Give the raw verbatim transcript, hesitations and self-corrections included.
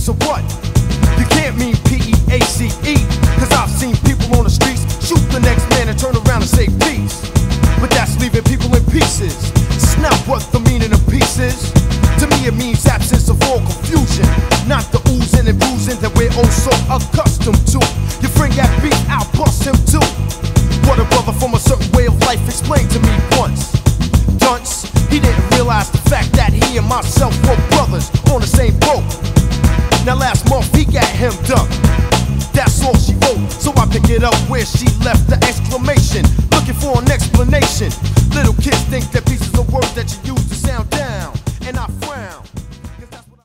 So what? You can't mean P E A C E, cause I've seen people on the streets shoot the next man and turn around and say peace. But that's leaving people in pieces. It's not what the meaning of peace is. To me it means absence of all confusion, not the oozing and bruising that we're oh so accustomed to. Your friend got beat, I'll bust him too. What a brother from a certain way of life explained to me once. Dunce, he didn't realize the fact that he and myself were brothers on the same boat. Now last month he got hemmed up, that's all she wrote. So I pick it up where she left the exclamation, looking for an explanation. Little kids think that pieces of words that you use to sound down, and I frown.